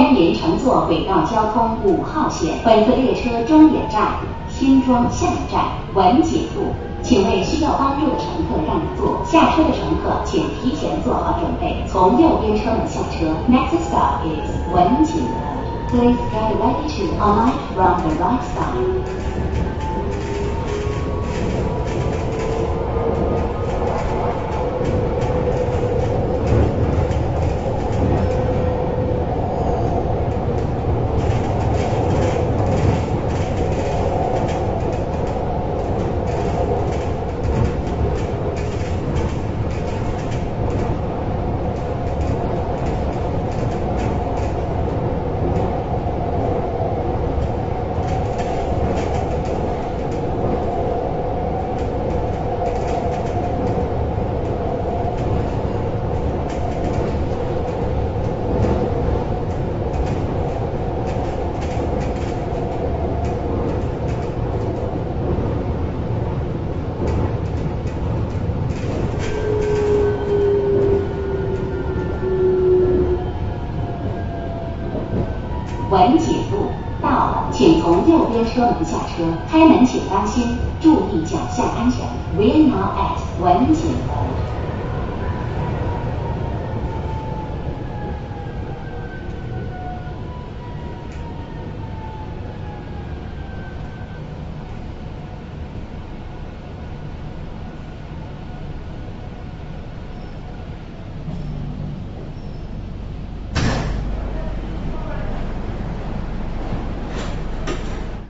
欢迎乘坐轨道交通5号线，本次列车终点站新庄下一站文锦路，请为需要帮助的乘客让座，下车的乘客请提前做好准备，从右边车门下车。Next stop is 文锦路。Please get ready to alight from the right side. 文锦路到了，请从右边车门下车，开门请当心，注意脚下安全。We're now at 文锦路。